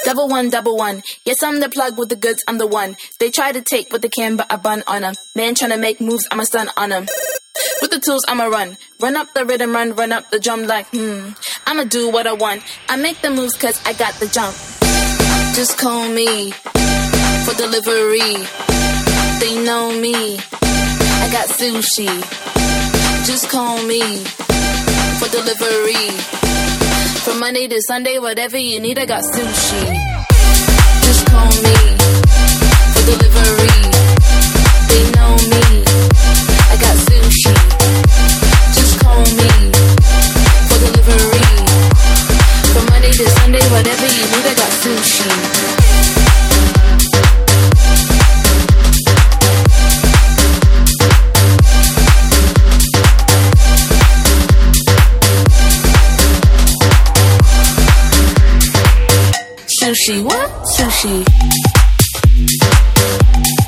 Double one. Yes, I'm the plug with the goods, I'm the one. They try to take what they can, but I bun on them. Man tryna make moves, I'm a stun on them. With the tools, I'ma run. Run up the rhythm, run up the drum like, I'ma do what I want. I make the moves cause I got the jump. Just call me for delivery. They know me. I got sushi. Just call me for delivery. From Monday to Sunday, whatever you need, I got sushi. Just call me for delivery. They know me. I got sushi. Just call me for delivery. From Monday to Sunday, whatever you need, I got sushi. Sushi, what? Sushi.